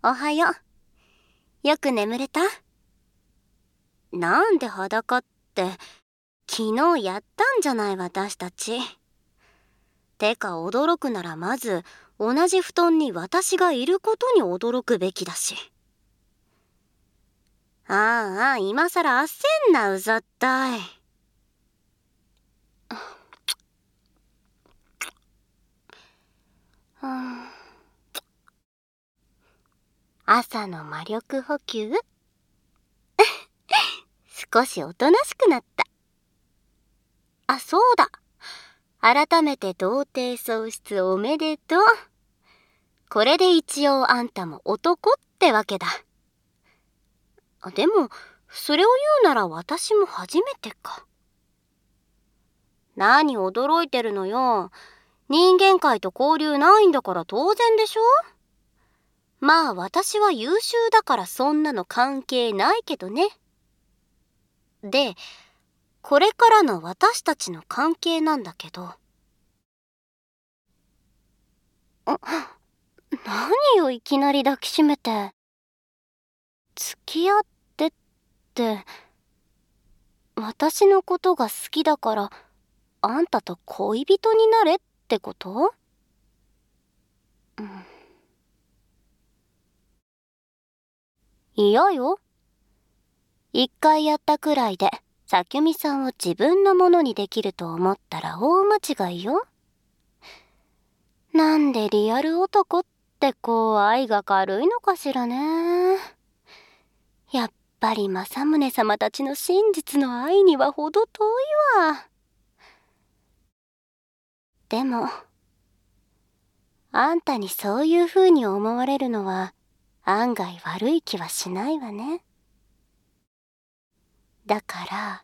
おはよう。よく眠れた？なんで裸って、昨日やったんじゃない私たち。てか驚くならまず、同じ布団に私がいることに驚くべきだし。ああ、今さら焦んな、うざったい。朝の魔力補給少しおとなしくなった。あ、そうだ。改めて童貞喪失おめでとう。これで一応あんたも男ってわけだ。でも、それを言うなら私も初めてか。何驚いてるのよ。人間界と交流ないんだから当然でしょ？まあ私は優秀だからそんなの関係ないけどね。で、これからの私たちの関係なんだけど。何よいきなり抱きしめて。付き合ってって、私のことが好きだからあんたと恋人になれってこと？嫌よ。一回やったくらいでさきゅみさんを自分のものにできると思ったら大間違いよ。なんでリアル男って愛が軽いのかしらね。やっぱり政宗様たちの真実の愛にはほど遠いわ。でもあんたにそういう風に思われるのは案外悪い気はしないわね。だから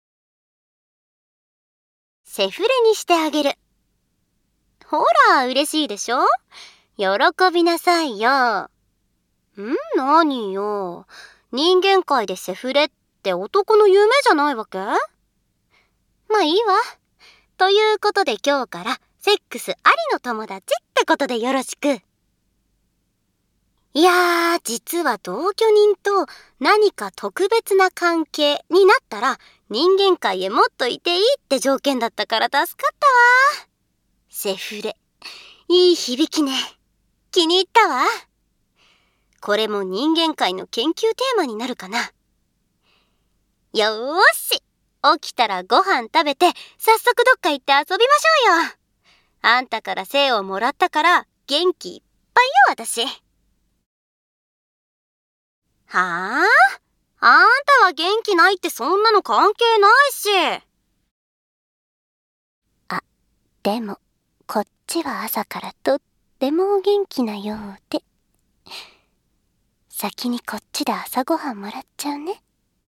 セフレにしてあげる。ほら嬉しいでしょ？喜びなさいよ。何よ。人間界でセフレって男の夢じゃないわけ？まあいいわ。ということで今日からセックスありの友達ってことでよろしく。いやー、実は同居人と何か特別な関係になったら人間界へもっといていいって条件だったから助かったわ。セフレ。いい響きね。気に入ったわ。これも人間界の研究テーマになるかな。よーし。起きたらご飯食べて早速どっか行って遊びましょうよ。あんたから生をもらったから元気いっぱいよ私。はあ？あんたは元気ないってそんなの関係ないし。でもこっちは朝からとってもお元気なようで。先にこっちで朝ごはんもらっちゃうね。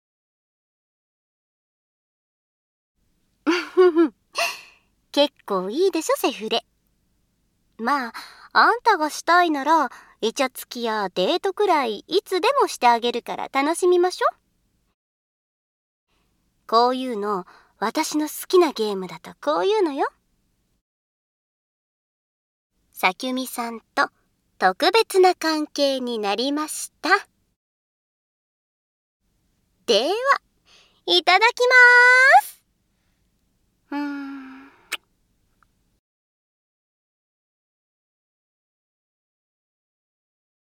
結構いいでしょセフレ。まああんたがしたいならイチャつきやデートくらいいつでもしてあげるから楽しみましょ。こういうの私の好きなゲームだとこういうのよ。さきゅみさんと特別な関係になりました。では、いただきまーす。